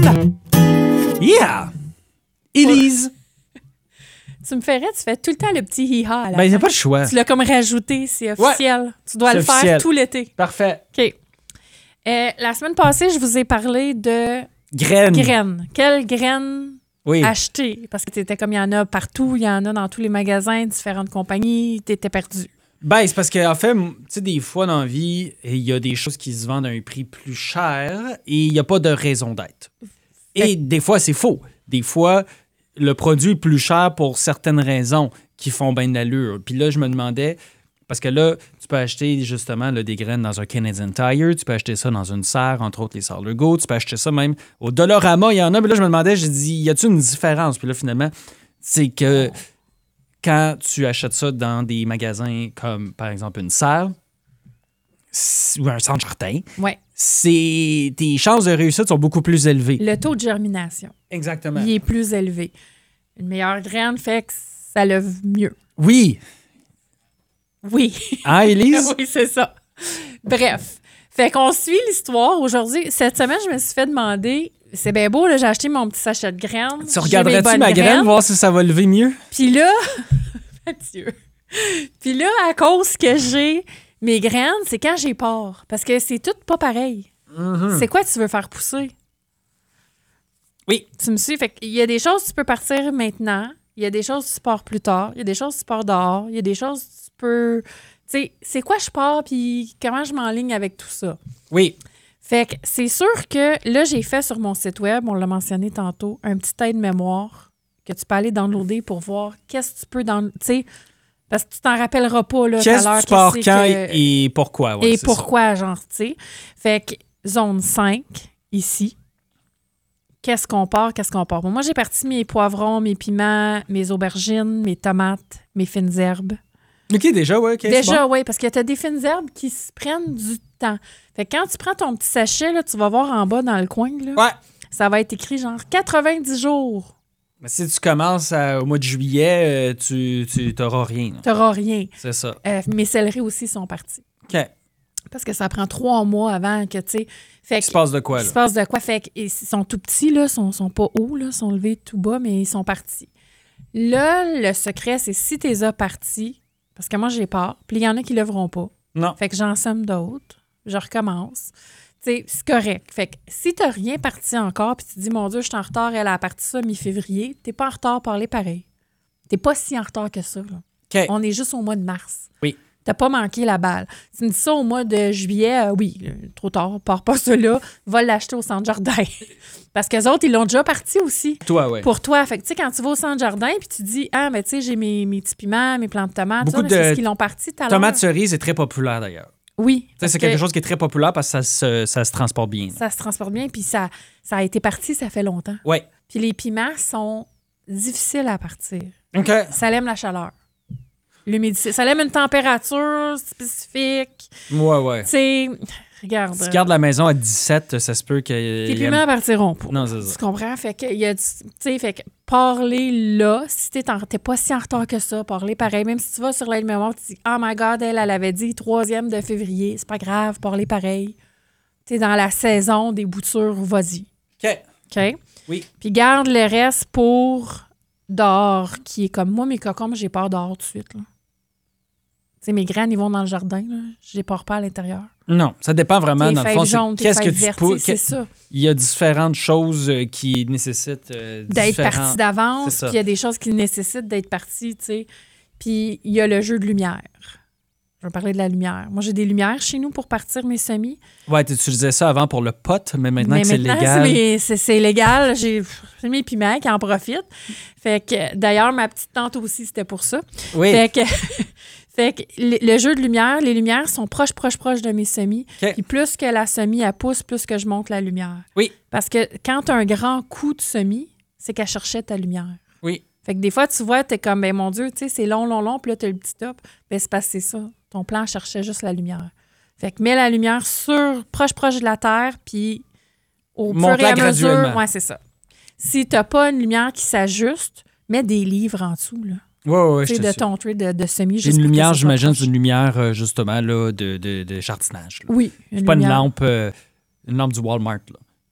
Yeah! Élise! Tu me ferais, tu fais tout le temps le petit hi-ha à la Ben, il n'y a fin. pas le choix. Tu l'as comme rajouté, c'est officiel. Tu dois C'est le faire officiel. tout l'été. Parfait. OK. La semaine passée, je vous ai parlé de Graines. graines. Quelles graines Oui. acheter? Parce que t'étais comme il y en a partout, il y en a dans tous les magasins, différentes compagnies, t'étais perdu. Ben, c'est parce qu'en fait, tu sais, des fois dans la vie, il y a des choses qui se vendent à un prix plus cher et il n'y a pas de raison d'être. Et des fois, c'est faux. Des fois, le produit est plus cher pour certaines raisons qui font bien de l'allure. Puis là, je me demandais, parce que là, tu peux acheter justement là, des graines dans un Canadian Tire, tu peux acheter ça dans une serre, entre autres les serres Legault, tu peux acheter ça même au Dollarama, il y en a. Mais là, je me demandais, j'ai dit, y a-t-il une différence? Puis là, finalement, c'est que quand tu achètes ça dans des magasins comme, par exemple, une serre ou un centre jardin, Ouais. tes chances de réussite sont beaucoup plus élevées. Le taux de germination, Exactement. il est plus élevé. Une meilleure graine fait que ça lève mieux. Oui. Oui. Hein, Élise? Oui, c'est ça. Bref. Fait qu'on suit l'histoire aujourd'hui. Cette semaine, je me suis fait demander, c'est bien beau, là, j'ai acheté mon petit sachet de graines. Tu j'ai mes regarderais-tu bonnes ma graine, voir si ça va lever mieux? Puis là, Mathieu. Puis là, à cause que j'ai mes graines, c'est quand j'ai peur. Parce que c'est tout pas pareil. C'est quoi tu veux faire pousser? Oui. Tu me suis? Fait qu'il y a des choses que tu peux partir maintenant. Il y a des choses que tu pars plus tard. Il y a des choses que tu pars dehors. Il y a des choses que tu peux... Tu sais, c'est quoi je pars puis comment je m'enligne avec tout ça? Oui. Fait que c'est sûr que là, j'ai fait sur mon site web, on l'a mentionné tantôt, un petit aide-mémoire que tu peux aller downloader pour voir qu'est-ce que tu peux dans... Tu sais, parce que tu t'en rappelleras pas là, tout à l'heure. Qu'est-ce que tu pars qu'est-ce quand que- et pourquoi? Ouais, et c'est pourquoi, genre, tu sais. Fait que zone 5, ici, qu'est-ce qu'on part? Bon, moi, j'ai parti mes poivrons, mes piments, mes aubergines, mes tomates, mes fines herbes. ça. OK, déjà, ouais. OK, c'est Déjà, bon. oui, parce que tu as des fines herbes qui se prennent du temps. Fait que quand tu prends ton petit sachet, là, tu vas voir en bas dans le coin, là, Ouais. ça va être écrit genre 90 jours. Mais si tu commences au mois de juillet, tu n'auras rien. là. Tu n'auras rien. C'est ça. Mes céleris aussi sont partis. OK. Parce que ça prend 3 mois avant que, tu sais... Fait Il se passe de quoi, Il là? se passe de quoi? Fait qu'ils sont tout petits, là, sont pas hauts, là, sont levés tout bas, mais ils sont partis. Là, le secret, c'est si tu les as partis, parce que moi, j'ai peur, puis il y en a qui ne leveront pas. Non. Fait que j'en somme d'autres, je recommence. Tu sais, c'est correct. Fait que si tu n'as rien parti encore, puis tu te dis, mon Dieu, je suis en retard, elle a parti ça mi-février, tu n'es pas en retard, parler pareil. Tu n'es pas si en retard que ça, là. OK. On est juste au mois de mars. Oui. T'as pas manqué la balle. Tu me dis ça au mois de juillet, oui, trop tard, pars pas ça là, va l'acheter au centre jardin. Parce qu'eux autres, ils l'ont déjà parti aussi. Toi, ouais. Pour toi. Fait que, tu sais, quand tu vas au centre jardin, puis tu dis, ah, mais tu sais, j'ai mes petits piments, mes plantes de tomates, Beaucoup ça, mais c'est de ce qu'ils l'ont parti tout à l'heure. Tomate cerise est très populaire, d'ailleurs. Oui. Tu sais, parce c'est que quelque chose qui est très populaire parce que ça se transporte bien. ça se transporte bien, puis ça a été parti, ça fait longtemps. Oui. Puis les piments sont difficiles à partir. OK. Ça aime la chaleur. L'humidité. Ça aime une température spécifique. Ouais. Tu sais, regarde. Si tu gardes la maison à 17, ça se peut que... Tes piments partiront pas. Non, c'est ça. Tu comprends? Fait que, il y a tu sais, fait que parler là, si t'es pas si en retard que ça, parler pareil. Même si tu vas sur l'aide-mémoire, tu dis, oh my God, elle avait dit 3e de février. C'est pas grave, parler pareil. Tu es dans la saison des boutures, vas-y. OK. OK? Oui. Puis garde le reste pour dehors, qui est comme moi, mes cocombes, j'ai peur dehors tout de suite. Là. Tu sais, mes graines, ils vont dans le jardin. Là. Je les pars pas à l'intérieur. Non, ça dépend vraiment, Tes dans le feuilles fond. jaunes, c'est tes qu'est-ce que feuilles tu vertes, peux... c'est ça. Il y a différentes choses qui nécessitent D'être parti C'est d'avance, ça. puis il y a des choses qui nécessitent d'être parti, tu sais. Puis il y a le jeu de lumière. Je vais parler de la lumière. Moi, j'ai des lumières chez nous pour partir mes semis. Ouais, tu utilisais ça avant pour le pot, mais maintenant Mais que c'est maintenant, légal... c'est légal. J'ai mes piments qui en profitent. Fait que, d'ailleurs, ma petite tante aussi, c'était pour ça. Oui. Fait que, fait que le jeu de lumière, les lumières sont proches de mes semis. OK. Puis plus que la semis, elle pousse, plus que je monte la lumière. Oui. Parce que quand tu as un grand coup de semis, c'est qu'elle cherchait ta lumière. Oui. Fait que des fois, tu vois, t'es comme, ben mon Dieu, tu sais, c'est long, puis là, t'as le petit top. Ben, c'est parce que c'est ça. Ton plan cherchait juste la lumière. Fait que mets la lumière proche de la terre, puis au fur et Monte-la à mesure... graduellement. Ouais, c'est ça. Si t'as pas une lumière qui s'ajuste, mets des livres en dessous, là. Ouais, Tu je sais, te de suis. ton trait de semis. J'ai juste une pour que lumière, ça soit j'imagine, proche. c'est une lumière, justement, là, de jardinage. Là. Oui. C'est pas une lampe du Walmart, là.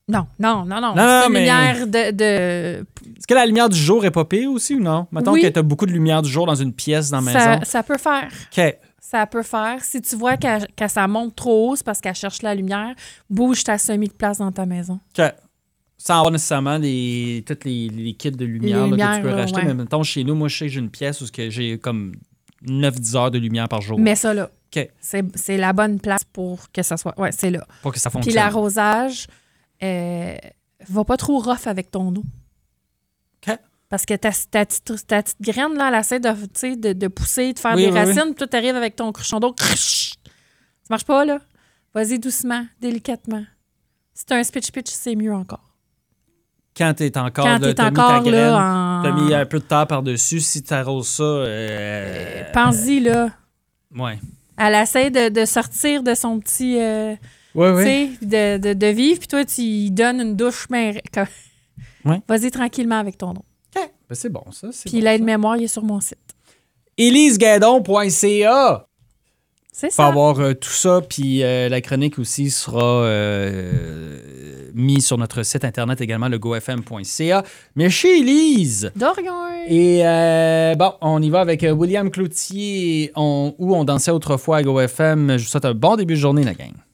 Non. Non, C'est une mais- lumière de... Est-ce que la lumière du jour est pas pire aussi ou non? Mettons Oui. que t'as beaucoup de lumière du jour dans une pièce dans la maison. Ça peut faire. OK. Ça peut faire. Si tu vois qu'elle ça monte trop haut, c'est parce qu'elle cherche la lumière. Bouge ta semi de place dans ta maison. OK. Sans avoir nécessairement tous les kits de lumière Les là, que tu lumières, peux là, racheter. ouais. Mais mettons, chez nous, moi, je sais que j'ai une pièce où j'ai comme 9-10 heures de lumière par jour. Mets ça là. OK. C'est la bonne place pour que ça soit... Ouais, c'est là. Pour que ça Puis fonctionne. l'arrosage, va pas trop rough avec ton eau. OK. Parce que ta petite graine, là, elle essaie de pousser, de faire Oui, des oui, racines, puis toi, t'arrives avec ton cruchon d'eau. Ça marche pas, là? Vas-y doucement, délicatement. Si t'as un pitch, c'est mieux encore. Quand t'es encore Quand là, t'es t'as mis ta encore graine, là, t'as mis un peu de terre par-dessus. Si t'arroses ça... pense-y, là. Ouais. Elle essaie de sortir de son petit... Ouais. tu sais, de vivre, puis toi, tu lui donnes une douche, mais... Ouais. Vas-y tranquillement avec ton eau. OK. Ben, c'est bon, ça. Puis l'aide-mémoire, il est sur mon site. EliseGuédon.ca C'est Faut ça. avoir tout ça, puis la chronique aussi sera mise sur notre site internet également, le gofm.ca. Merci Élise! Dorian! Et bon, on y va avec William Cloutier, où on dansait autrefois à GoFM. Je vous souhaite un bon début de journée, la gang.